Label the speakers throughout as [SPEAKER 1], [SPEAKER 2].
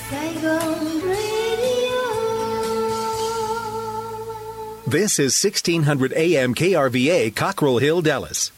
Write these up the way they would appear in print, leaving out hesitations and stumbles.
[SPEAKER 1] Saigon Radio.
[SPEAKER 2] This is 1600 AM KRVA, Cockrell Hill, Dallas.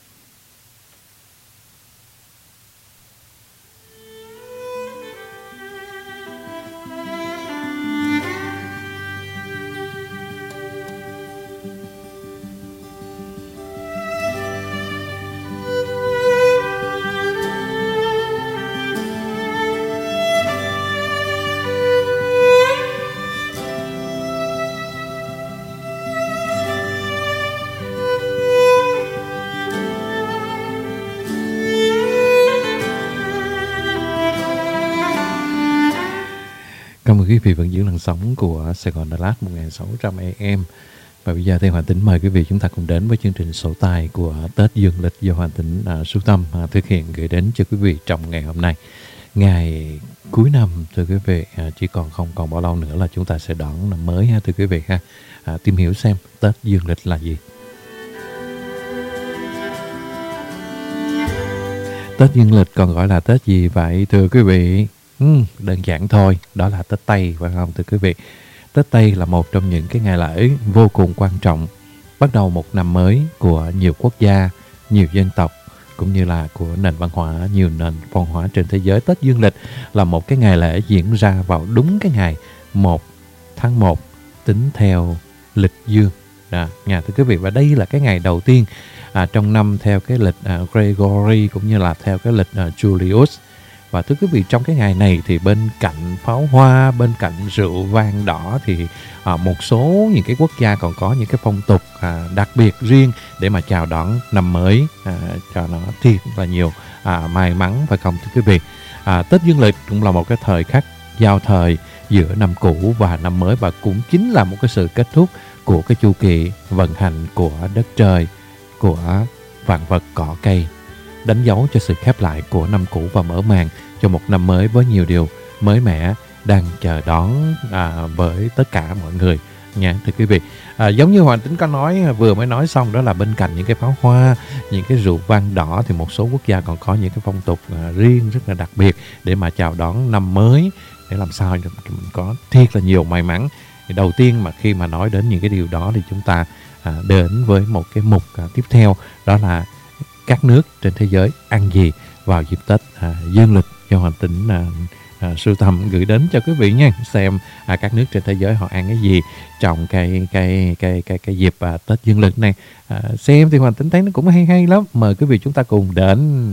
[SPEAKER 3] Cảm ơn quý vị vẫn giữ làn sóng của Sài Gòn Đà Lạt 1600 AM. Và bây giờ thì Hoàng Tính mời quý vị chúng ta cùng đến với chương trình sổ tay của Tết Dương Lịch do Hoàng Tính sưu tâm thực hiện gửi đến cho quý vị trong ngày hôm nay. Ngày cuối năm thưa quý vị, chỉ còn không còn bao lâu nữa là chúng ta sẽ đón năm mới ha thưa quý vị ha. Tìm hiểu xem Tết Dương Lịch là gì. Tết Dương Lịch còn gọi là Tết gì vậy thưa quý vị? Đơn giản thôi, đó là Tết Tây phải không thưa quý vị? Tết Tây là một trong những cái ngày lễ vô cùng quan trọng, bắt đầu một năm mới của nhiều quốc gia, nhiều dân tộc, cũng như là của nhiều nền văn hóa trên thế giới. Tết Dương Lịch là một cái ngày lễ diễn ra vào đúng cái ngày 1 tháng 1 tính theo lịch dương. Thưa quý vị, và đây là cái ngày đầu tiên trong năm theo cái lịch Gregory cũng như là theo cái lịch Julius. Và thưa quý vị, trong cái ngày này thì bên cạnh pháo hoa, bên cạnh rượu vang đỏ thì một số những cái quốc gia còn có những cái phong tục đặc biệt riêng để mà chào đón năm mới cho nó thiệt là nhiều may mắn phải không thưa quý vị? Tết Dương Lịch cũng là một cái thời khắc giao thời giữa năm cũ và năm mới, và cũng chính là một cái sự kết thúc của cái chu kỳ vận hành của đất trời, của vạn vật cỏ cây, đánh dấu cho sự khép lại của năm cũ và mở màn cho một năm mới với nhiều điều mới mẻ đang chờ đón với tất cả mọi người nha thưa quý vị. Giống như Hoàng Tính có vừa mới nói xong, đó là bên cạnh những cái pháo hoa, những cái rượu vang đỏ thì một số quốc gia còn có những cái phong tục riêng rất là đặc biệt để mà chào đón năm mới, để làm sao cho mình có thiệt là nhiều may mắn. Thì đầu tiên mà khi mà nói đến những cái điều đó thì chúng ta đến với một cái mục tiếp theo, đó là các nước trên thế giới ăn gì vào dịp Tết Dương Lịch do Hoàng Tính sưu tầm gửi đến cho quý vị nha. Xem các nước trên thế giới họ ăn cái gì trong cái dịp Tết Dương Lịch này. Xem thì Hoàng Tính thấy nó cũng hay lắm. Mời quý vị chúng ta cùng đến.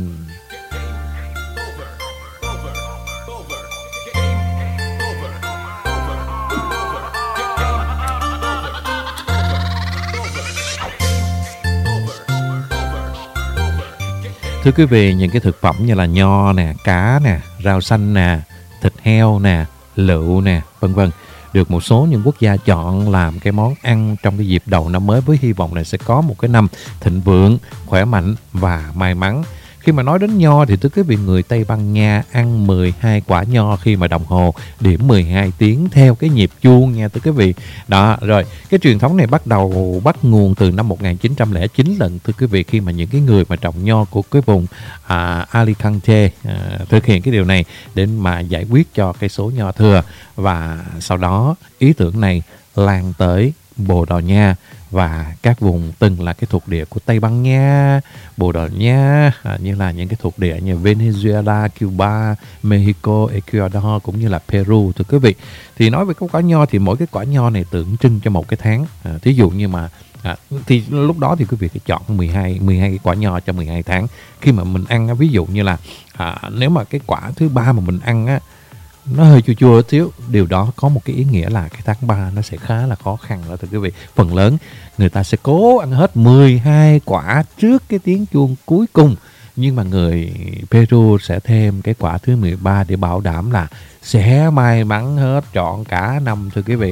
[SPEAKER 3] Thưa quý vị, những cái thực phẩm như là nho nè, cá nè, rau xanh nè, thịt heo nè, lựu nè, vân vân, được một số những quốc gia chọn làm cái món ăn trong cái dịp đầu năm mới với hy vọng là sẽ có một cái năm thịnh vượng, khỏe mạnh và may mắn. Khi mà nói đến nho thì thưa quý vị, người Tây Ban Nha ăn 12 quả nho khi mà đồng hồ điểm 12 tiếng theo cái nhịp chuông nha thưa quý vị. Đó, rồi cái truyền thống này bắt nguồn từ năm 1909 lần thưa quý vị, khi mà những cái người mà trồng nho của cái vùng Alicante thực hiện cái điều này để mà giải quyết cho cái số nho thừa. Và sau đó ý tưởng này lan tới Bồ Đào Nha và các vùng từng là cái thuộc địa của Tây Ban Nha, Bồ Đào Nha, như là những cái thuộc địa như Venezuela, Cuba, Mexico, Ecuador cũng như là Peru thưa quý vị. Thì nói về cái quả nho thì mỗi cái quả nho này tượng trưng cho một cái tháng. Thí dụ như mà thì lúc đó thì quý vị phải chọn 12 cái quả nho cho 12 tháng. Khi mà mình ăn, ví dụ như là nếu mà cái quả thứ 3 mà mình ăn á, nó hơi chua chua xíu, điều đó có một cái ý nghĩa là cái tháng 3 nó sẽ khá là khó khăn đó thưa quý vị. Phần lớn người ta sẽ cố ăn hết 12 quả trước cái tiếng chuông cuối cùng, nhưng mà người Peru sẽ thêm cái quả thứ 13 để bảo đảm là sẽ may mắn hết trọn cả năm thưa quý vị.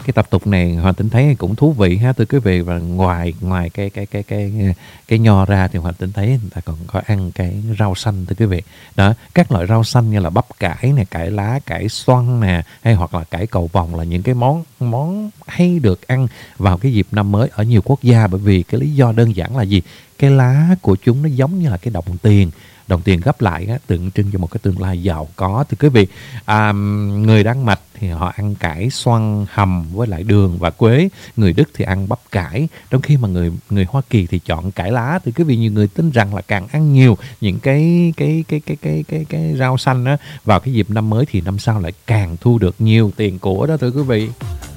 [SPEAKER 3] cái tập tục này Hoàng Tính thấy cũng thú vị ha thưa quý vị. Và ngoài cái nho ra thì Hoàng Tính thấy người ta còn có ăn cái rau xanh thưa quý vị. Đó, các loại rau xanh như là bắp cải nè, cải lá, cải xoăn nè, hay hoặc là cải cầu vồng là những cái món hay được ăn vào cái dịp năm mới ở nhiều quốc gia, bởi vì cái lý do đơn giản là gì? Cái lá của chúng nó giống như là cái đồng tiền gấp lại á, tượng trưng cho một cái tương lai giàu có thưa quý vị. Người Đan Mạch thì họ ăn cải xoăn hầm với lại đường và quế, người Đức thì ăn bắp cải, trong khi mà người Hoa Kỳ thì chọn cải lá. Thì quý vị, nhiều người tin rằng là càng ăn nhiều những cái rau xanh á vào cái dịp năm mới thì năm sau lại càng thu được nhiều tiền của đó thưa quý vị.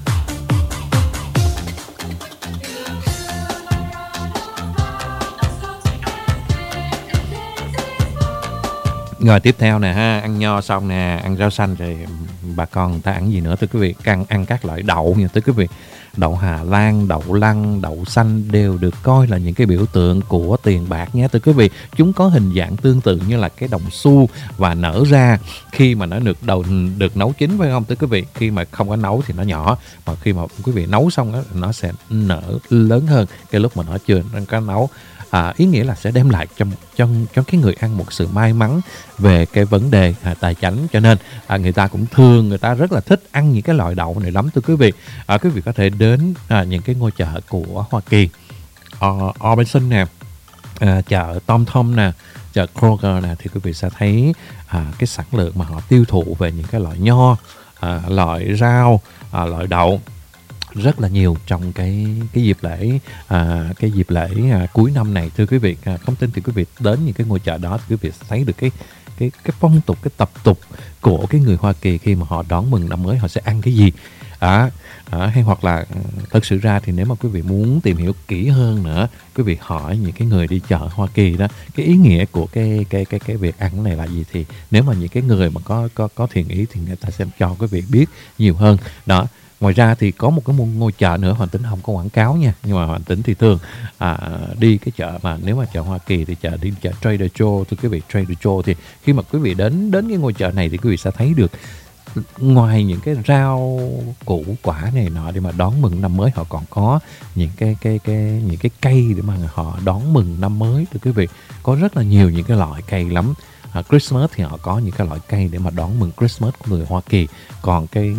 [SPEAKER 3] Rồi tiếp theo nè ha, ăn nho xong nè, ăn rau xanh rồi bà con người ta ăn gì nữa thưa quý vị? Ăn các loại đậu nha thưa quý vị. Đậu Hà Lan, đậu lăng, đậu xanh đều được coi là những cái biểu tượng của tiền bạc nhé thưa quý vị. Chúng có hình dạng tương tự như là cái đồng xu và nở ra khi mà nó được nấu chín, phải không thưa quý vị? Khi mà không có nấu thì nó nhỏ, mà khi mà quý vị nấu xong đó, nó sẽ nở lớn hơn cái lúc mà nó chưa có nấu. Ý nghĩa là sẽ đem lại cho cái người ăn một sự may mắn về cái vấn đề tài chánh, cho nên người ta rất là thích ăn những cái loại đậu này lắm thưa quý vị. Quý vị có thể đến những cái ngôi chợ của Hoa Kỳ, Albertson nè, chợ Tom Thum nè, chợ Kroger nè, thì quý vị sẽ thấy cái sản lượng mà họ tiêu thụ về những cái loại nho, loại rau, loại đậu rất là nhiều trong cái dịp lễ cuối năm này thưa quý vị. Không tin thì quý vị đến những cái ngôi chợ đó thì quý vị sẽ thấy được cái phong tục, cái tập tục của cái người Hoa Kỳ khi mà họ đón mừng năm mới, họ sẽ ăn cái gì. Hay hoặc là thật sự ra thì nếu mà quý vị muốn tìm hiểu kỹ hơn nữa, quý vị hỏi những cái người đi chợ Hoa Kỳ đó, cái ý nghĩa của cái việc ăn này là gì, thì nếu mà những cái người mà có thiện ý thì người ta sẽ cho quý vị biết nhiều hơn đó. Ngoài ra thì có một cái ngôi chợ nữa, Hoàng Tính không có quảng cáo nha, nhưng mà Hoàng Tính thì thường đi cái chợ mà nếu mà chợ Hoa Kỳ thì đi chợ Trader Joe thưa quý vị. Trader Joe thì khi mà quý vị đến cái ngôi chợ này thì quý vị sẽ thấy được, ngoài những cái rau củ quả này nọ để mà đón mừng năm mới, họ còn có những cái cây để mà họ đón mừng năm mới thưa quý vị. Có rất là nhiều những cái loại cây lắm. Christmas thì họ có những cái loại cây để mà đón mừng Christmas của người Hoa Kỳ. Còn cái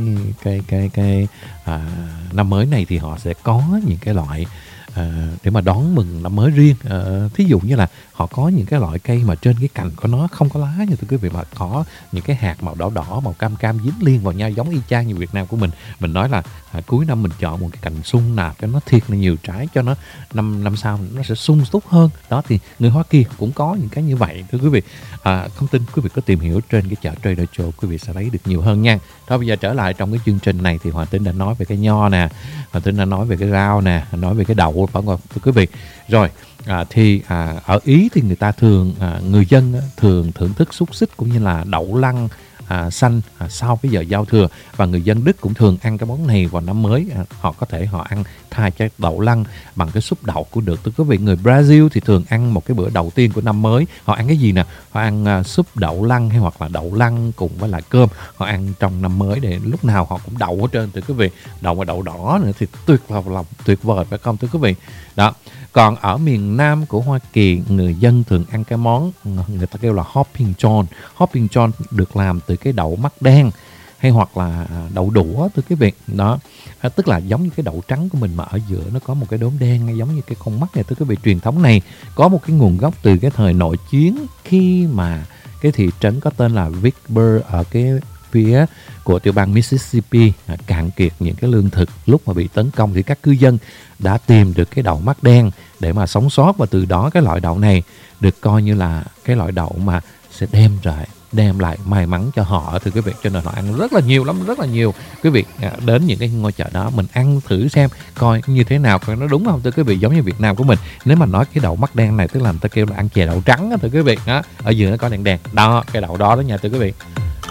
[SPEAKER 3] năm mới này thì họ sẽ có những cái loại để mà đón mừng năm mới riêng. Thí dụ như là họ có những cái loại cây mà trên cái cành của nó không có lá như thưa quý vị, mà có những cái hạt màu đỏ đỏ, màu cam cam dính liên vào nhau giống y chang như Việt Nam của mình. Mình nói là cuối năm mình chọn một cái cành sung nạp cho nó thiệt là nhiều trái, cho nó năm sau nó sẽ sung túc hơn. Đó thì người Hoa Kỳ cũng có những cái như vậy thưa quý vị. Không tin quý vị có tìm hiểu trên cái chợ Trader Joe, quý vị sẽ lấy được nhiều hơn nha. Thôi bây giờ trở lại trong cái chương trình này thì Hoàng Tính đã nói về cái nho nè, Hoàng Tính đã nói về cái rau nè, nói về cái đậu phải không thưa quý vị. Rồi ở Ý thì người dân thường thưởng thức xúc xích cũng như là đậu lăng xanh sau cái giờ giao thừa, và người dân Đức cũng thường ăn cái món này vào năm mới. Họ ăn thay cho đậu lăng bằng cái súp đậu cũng được thưa quý vị. Người Brazil thì thường ăn một cái bữa đầu tiên của năm mới, họ ăn cái gì nè? Họ ăn súp đậu lăng hay hoặc là đậu lăng cùng với lại cơm. Họ ăn trong năm mới để lúc nào họ cũng đậu hết trơn thưa quý vị. Đậu và đậu đỏ nữa thì tuyệt vời phải không thưa quý vị? Đó. Còn ở miền Nam của Hoa Kỳ, người dân thường ăn cái món người ta kêu là Hopping John. Hopping John được làm từ cái đậu mắt đen hay hoặc là đậu đũa thưa quý vị. Đó, tức là giống như cái đậu trắng của mình mà ở giữa nó có một cái đốm đen giống như cái con mắt này thưa quý vị. Truyền thống này có một cái nguồn gốc từ cái thời nội chiến, khi mà cái thị trấn có tên là Vicksburg ở cái phía của tiểu bang Mississippi cạn kiệt những cái lương thực. Lúc mà bị tấn công thì các cư dân đã tìm được cái đậu mắt đen để mà sống sót, và từ đó cái loại đậu này được coi như là cái loại đậu mà sẽ đem lại may mắn cho họ thưa quý vị. Cho nên họ ăn rất là nhiều lắm, rất là nhiều. Quý vị đến những cái ngôi chợ đó mình ăn thử xem coi như thế nào, coi nó đúng không thưa quý vị. Giống như Việt Nam của mình, nếu mà nói cái đậu mắt đen này tức là người ta kêu là ăn chè đậu trắng đó, thưa quý vị. Đó, ở giữa nó có đèn đèn đó, cái đậu đó nha thưa quý vị.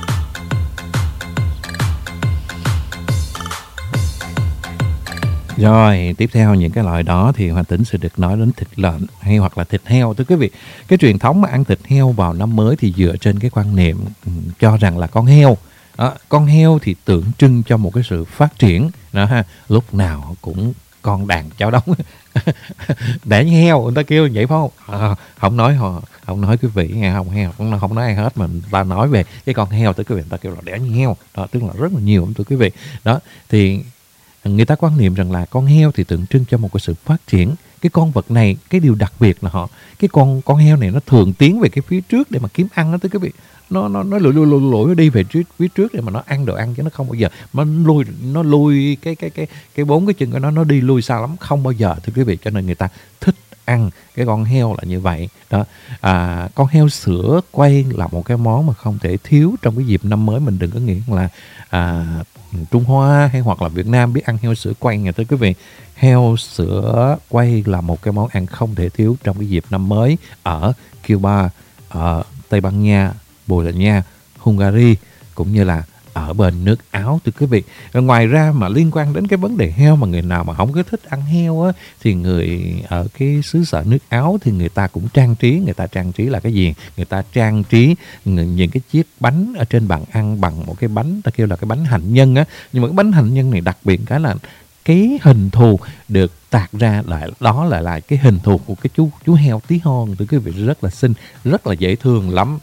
[SPEAKER 3] Rồi, tiếp theo những cái loại đó thì Hoàng Tính sẽ được nói đến thịt lợn hay hoặc là thịt heo thưa quý vị. Cái truyền thống mà ăn thịt heo vào năm mới thì dựa trên cái quan niệm cho rằng là con heo Đó, con heo thì tượng trưng cho một cái sự phát triển đó ha, lúc nào cũng con đàn cháu đống. Để như heo người ta kêu vậy phải không? Không nói quý vị nghe, không nói ai hết, mà người ta nói về cái con heo tới quý vị, người ta kêu là đẻ như heo đó, tức là rất là nhiều thưa quý vị. Đó thì người ta quan niệm rằng là con heo thì tượng trưng cho một cái sự phát triển. Cái con vật này, cái điều đặc biệt là cái con heo này nó thường tiến về cái phía trước để mà kiếm ăn đó thưa quý vị. Nó lủi đi về phía trước để mà nó ăn đồ ăn, chứ nó không bao giờ nó lui cái bốn cái chân của nó đi lui xa lắm, không bao giờ thưa quý vị. Cho nên người ta thích ăn cái con heo là như vậy đó. Con heo sữa quay là một cái món mà không thể thiếu trong cái dịp năm mới. Mình đừng có nghĩ là Trung Hoa hay hoặc là Việt Nam biết ăn heo sữa quay nha thưa quý vị. Heo sữa quay là một cái món ăn không thể thiếu trong cái dịp năm mới ở Cuba, ở Tây Ban Nha, Bồ Đào Nha, Hungary cũng như là ở bên nước Áo thưa quý vị. Rồi ngoài ra mà liên quan đến cái vấn đề heo, mà người nào mà không có thích ăn heo á, thì người ở cái xứ sở nước Áo thì người ta cũng trang trí là cái gì? Người ta trang trí những cái chiếc bánh ở trên bàn ăn bằng một cái bánh ta kêu là cái bánh hạnh nhân á. Nhưng mà cái bánh hạnh nhân này đặc biệt cái là cái hình thù được tạc ra lại cái hình thù của cái chú heo tí hon thưa quý vị, rất là xinh, rất là dễ thương lắm.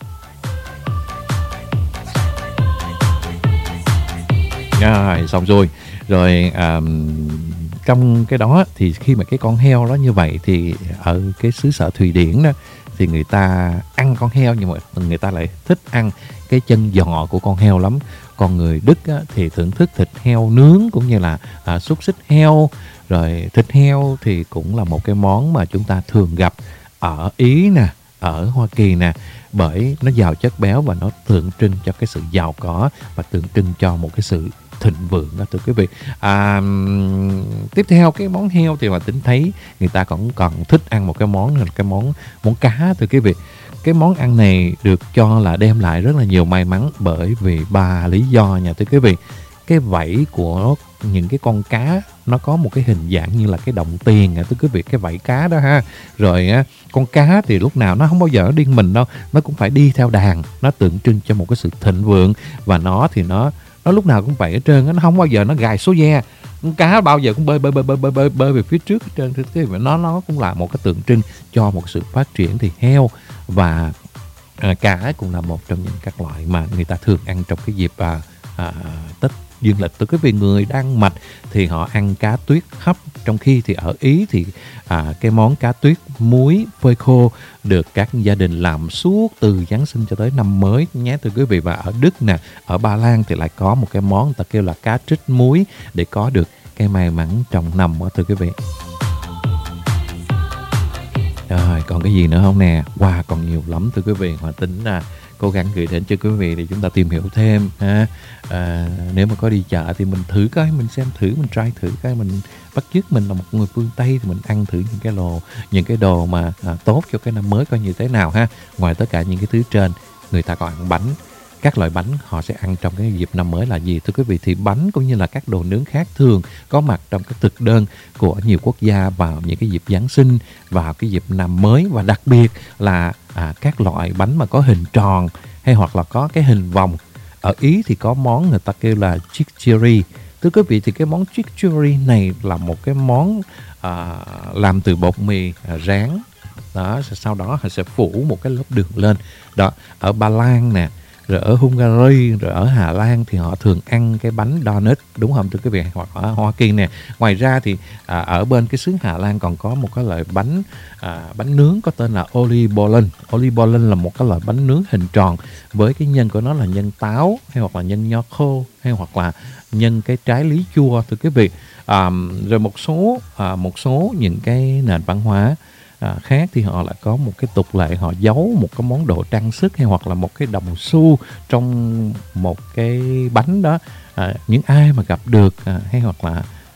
[SPEAKER 3] Xong rồi trong cái đó thì khi mà cái con heo đó như vậy thì ở cái xứ sở Thụy Điển đó thì người ta ăn con heo, nhưng mà người ta lại thích ăn cái chân giò của con heo lắm. Còn người Đức á, thì thưởng thức thịt heo nướng cũng như là xúc xích heo. Rồi thịt heo thì cũng là một cái món mà chúng ta thường gặp ở Ý nè, ở Hoa Kỳ nè, bởi nó giàu chất béo và nó tượng trưng cho cái sự giàu có và tượng trưng cho một cái sự thịnh vượng đó thưa quý vị. Tiếp theo cái món heo thì mà Tính thấy người ta còn thích ăn một cái món là cái món cá thưa quý vị. Cái món ăn này được cho là đem lại rất là nhiều may mắn bởi vì 3 lý do nha thưa quý vị. Cái vảy của những cái con cá nó có một cái hình dạng như là cái đồng tiền thưa quý vị, cái vảy cá đó ha. Rồi con cá thì lúc nào nó không bao giờ nó điên mình đâu, nó cũng phải đi theo đàn, nó tượng trưng cho một cái sự thịnh vượng. Và nó thì nó lúc nào cũng vậy hết trơn, nó không bao giờ nó gài số ve. Con cá bao giờ cũng bơi về phía trước hết trơn. Thế nó cũng là một cái tượng trưng cho một sự phát triển. Thì heo và cá cũng là một trong những các loại mà người ta thường ăn trong cái dịp Tết dương lịch. Từ cái vị người đang mạch thì họ ăn cá tuyết hấp, trong khi thì ở Ý thì cái món cá tuyết muối phơi khô được các gia đình làm suốt từ Giáng sinh cho tới năm mới nhé thưa quý vị. Và ở Đức nè, ở Ba Lan thì lại có một cái món người ta kêu là cá trích muối để có được cái may mắn trong năm đó thưa quý vị. Rồi còn cái gì nữa không nè? Còn nhiều lắm thưa quý vị. Hòa Tính cố gắng gửi đến cho quý vị để chúng ta tìm hiểu thêm ha. Nếu mà có đi chợ thì mình thử coi, mình xem thử, mình try thử coi, mình bắt chước mình là một người phương Tây thì mình ăn thử những cái đồ mà tốt cho cái năm mới coi như thế nào ha. Ngoài tất cả những cái thứ trên, người ta còn ăn bánh. Các loại bánh họ sẽ ăn trong cái dịp năm mới là gì thưa quý vị? Thì bánh cũng như là các đồ nướng khác thường có mặt trong các thực đơn của nhiều quốc gia vào những cái dịp Giáng sinh, vào cái dịp năm mới. Và đặc biệt là các loại bánh mà có hình tròn hay hoặc là có cái hình vòng. Ở Ý thì có món người ta kêu là chickcherry. Thưa quý vị, thì cái món chickcherry này là một cái món làm từ bột mì rán. Đó, sau đó họ sẽ phủ một cái lớp đường lên. Đó, ở Ba Lan nè, rồi ở Hungary, rồi ở Hà Lan thì họ thường ăn cái bánh donut, đúng không thưa quý vị? Hoặc ở Hoa Kỳ nè. Ngoài ra thì ở bên cái xứ Hà Lan còn có một cái loại bánh nướng có tên là oliebollen. Oliebollen là một cái loại bánh nướng hình tròn với cái nhân của nó là nhân táo hay hoặc là nhân nho khô hay hoặc là nhân cái trái lý chua thưa quý vị. Rồi một số những cái nền văn hóa khác thì họ lại có một cái tục lệ, họ giấu một cái món đồ trang sức hay hoặc là một cái đồng xu trong một cái bánh đó. Những ai mà gặp được hay hoặc là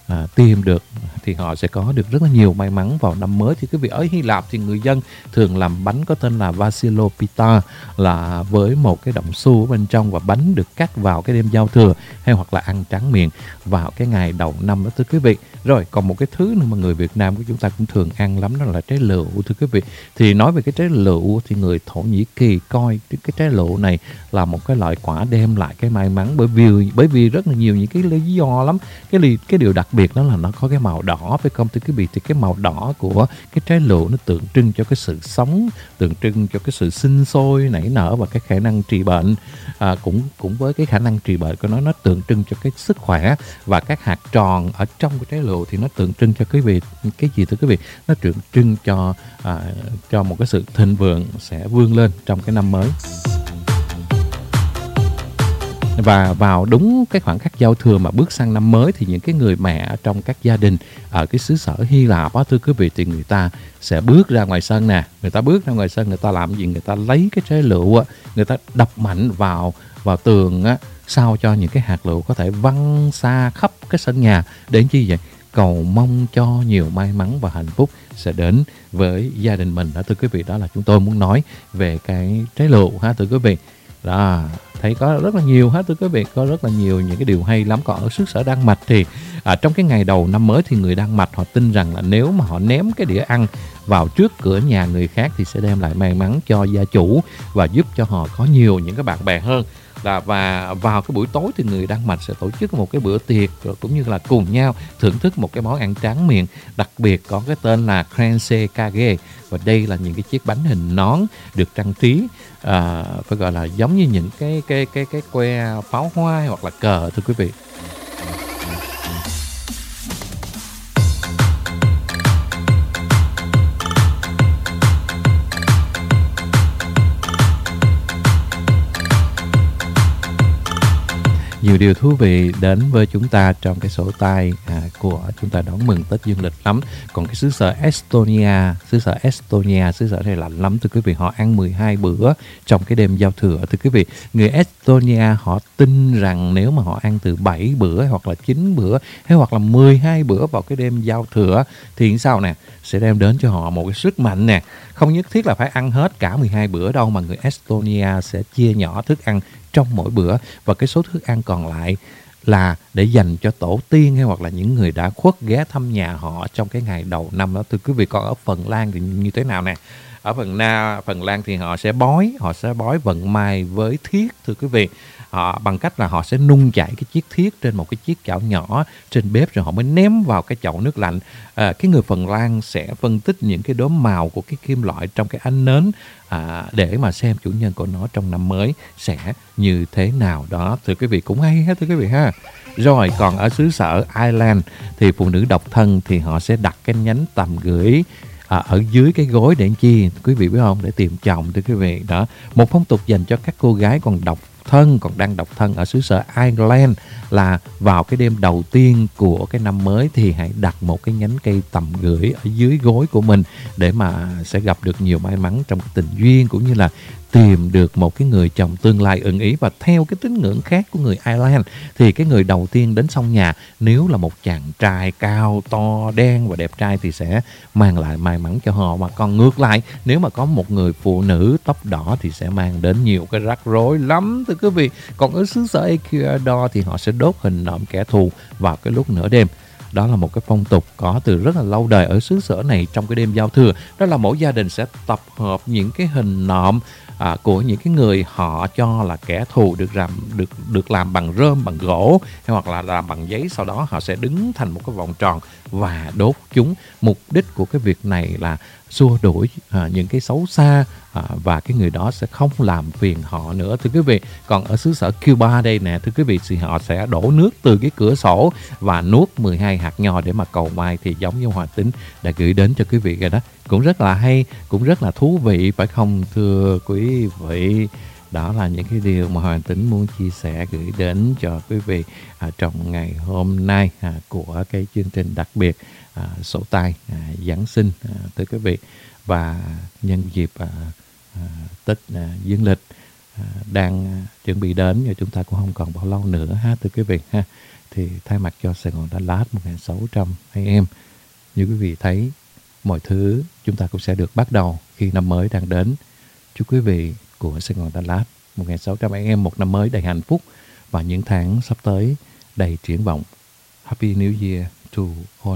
[SPEAKER 3] tìm được thì họ sẽ có được rất là nhiều may mắn vào năm mới. Thì quý vị, ở Hy Lạp thì người dân thường làm bánh có tên là Vasilopita, là với một cái động xu ở bên trong, và bánh được cắt vào cái đêm giao thừa hay hoặc là ăn tráng miệng vào cái ngày đầu năm đó thưa quý vị. Rồi còn một cái thứ nữa mà người Việt Nam của chúng ta cũng thường ăn lắm, đó là trái lựu thưa quý vị. Thì nói về cái trái lựu thì người Thổ Nhĩ Kỳ coi cái trái lựu này là một cái loại quả đem lại cái may mắn, bởi vì rất là nhiều những cái lý do lắm. Cái điều đặc biệt đó là nó có cái màu đỏ, phải không thưa quý vị? Thì cái màu đỏ của cái trái lựu nó tượng trưng cho cái sự sống, tượng trưng cho cái sự sinh sôi nảy nở và cái khả năng trị bệnh. Cũng với cái khả năng trị bệnh của nó tượng trưng cho cái sức khỏe. Và các hạt tròn ở trong cái trái lựu thì nó tượng trưng cho quý vị cái gì thưa quý vị? Nó tượng trưng cho một cái sự thịnh vượng sẽ vươn lên trong cái năm mới. Và vào đúng cái khoảnh khắc giao thừa mà bước sang năm mới thì những cái người mẹ trong các gia đình ở cái xứ sở Hy Lạp á thưa quý vị, thì người ta sẽ bước ra ngoài sân nè. Người ta bước ra ngoài sân, người ta làm gì? Người ta lấy cái trái lựu á, người ta đập mạnh vào tường á, sao cho những cái hạt lựu có thể văng xa khắp cái sân nhà. Để chi vậy? Cầu mong cho nhiều may mắn và hạnh phúc sẽ đến với gia đình mình đó thưa quý vị. Đó là chúng tôi muốn nói về cái trái lựu ha thưa quý vị. Đó, thấy có rất là nhiều hết thưa quý vị, có rất là nhiều những cái điều hay lắm. Còn ở xứ sở Đan Mạch thì trong cái ngày đầu năm mới thì người Đan Mạch họ tin rằng là nếu mà họ ném cái đĩa ăn vào trước cửa nhà người khác thì sẽ đem lại may mắn cho gia chủ và giúp cho họ có nhiều những cái bạn bè hơn. Và vào cái buổi tối thì người Đan Mạch sẽ tổ chức một cái bữa tiệc, rồi cũng như là cùng nhau thưởng thức một cái món ăn tráng miệng đặc biệt có cái tên là Krense Kage. Và đây là những cái chiếc bánh hình nón được trang trí phải gọi là giống như những cái que pháo hoa hoặc là cờ thưa quý vị. Nhiều điều thú vị đến với chúng ta trong cái sổ tay của chúng ta đón mừng Tết dương lịch lắm. Còn cái xứ sở Estonia, xứ sở này lạnh lắm thưa quý vị. Họ ăn 12 bữa trong cái đêm giao thừa thưa quý vị. Người Estonia họ tin rằng nếu mà họ ăn từ 7 bữa hoặc là 9 bữa hay hoặc là 12 bữa vào cái đêm giao thừa thì sao nè? Sẽ đem đến cho họ một cái sức mạnh nè. Không nhất thiết là phải ăn hết cả 12 bữa đâu, mà người Estonia sẽ chia nhỏ thức ăn trong mỗi bữa, và cái số thức ăn còn lại là để dành cho tổ tiên hay hoặc là những người đã khuất ghé thăm nhà họ trong cái ngày đầu năm đó thưa quý vị. Còn ở Phần Lan thì như thế nào nè? Ở Phần Lan thì họ sẽ bói vận may với thiết thưa quý vị. Họ bằng cách là họ sẽ nung chảy cái chiếc thiết trên một cái chiếc chảo nhỏ trên bếp, rồi họ mới ném vào cái chậu nước lạnh. Cái người Phần Lan sẽ phân tích những cái đốm màu của cái kim loại trong cái ánh nến để mà xem chủ nhân của nó trong năm mới sẽ như thế nào đó thưa quý vị. Cũng hay hết thưa quý vị ha. Rồi còn ở xứ sở Ireland thì phụ nữ độc thân thì họ sẽ đặt cái nhánh tầm gửi ở dưới cái gối để chi quý vị biết không? Để tìm chồng thưa quý vị. Đó, một phong tục dành cho các cô gái còn đang độc thân ở xứ sở Ireland là vào cái đêm đầu tiên của cái năm mới thì hãy đặt một cái nhánh cây tầm gửi ở dưới gối của mình để mà sẽ gặp được nhiều may mắn trong cái tình duyên, cũng như là tìm được một cái người chồng tương lai ưng ý. Và theo cái tín ngưỡng khác của người Ireland thì cái người đầu tiên đến song nhà nếu là một chàng trai cao to đen và đẹp trai thì sẽ mang lại may mắn cho họ. Mà còn ngược lại, nếu mà có một người phụ nữ tóc đỏ thì sẽ mang đến nhiều cái rắc rối lắm thưa quý vị. Còn ở xứ sở Ecuador thì họ sẽ đốt hình nộm kẻ thù vào cái lúc nửa đêm. Đó là một cái phong tục có từ rất là lâu đời ở xứ sở này. Trong cái đêm giao thừa, đó là mỗi gia đình sẽ tập hợp những cái hình nộm của những cái người họ cho là kẻ thù được làm bằng rơm, bằng gỗ hay hoặc là làm bằng giấy. Sau đó họ sẽ đứng thành một cái vòng tròn và đốt chúng. Mục đích của cái việc này là xua đuổi những cái xấu xa và cái người đó sẽ không làm phiền họ nữa thưa quý vị. Còn ở xứ sở Cuba đây nè thưa quý vị, thì họ sẽ đổ nước từ cái cửa sổ và nuốt 12 hạt nho để mà cầu may, thì giống như Hòa Tính đã gửi đến cho quý vị rồi đó. Cũng rất là hay, cũng rất là thú vị phải không thưa quý vị? Đó là những cái điều mà Hoàng Tính muốn chia sẻ gửi đến cho quý vị trong ngày hôm nay của cái chương trình đặc biệt sổ tay Giáng sinh tới quý vị. Và nhân dịp Tết dương lịch đang chuẩn bị đến, và chúng ta cũng không còn bao lâu nữa ha thưa quý vị ha. Thì thay mặt cho Sài Gòn Đà Lạt 1600 AM, như quý vị thấy, mọi thứ chúng ta cũng sẽ được bắt đầu khi năm mới đang đến. Chúc quý vị của Sài Gòn Đà Lạt 1600 AM một năm mới đầy hạnh phúc và những tháng sắp tới đầy triển vọng. Happy New Year to all.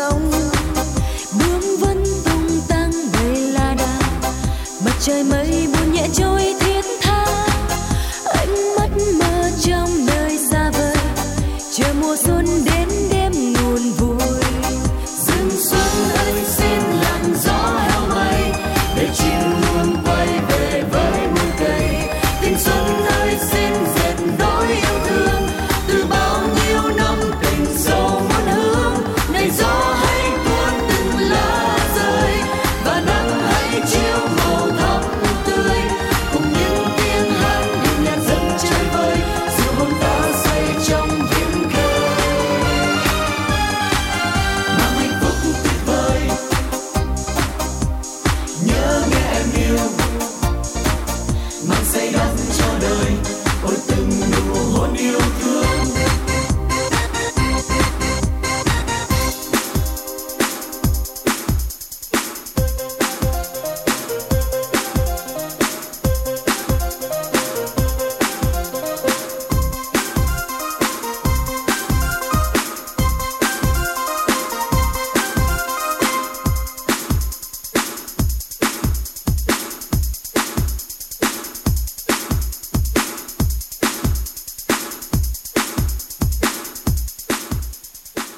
[SPEAKER 1] Trời mây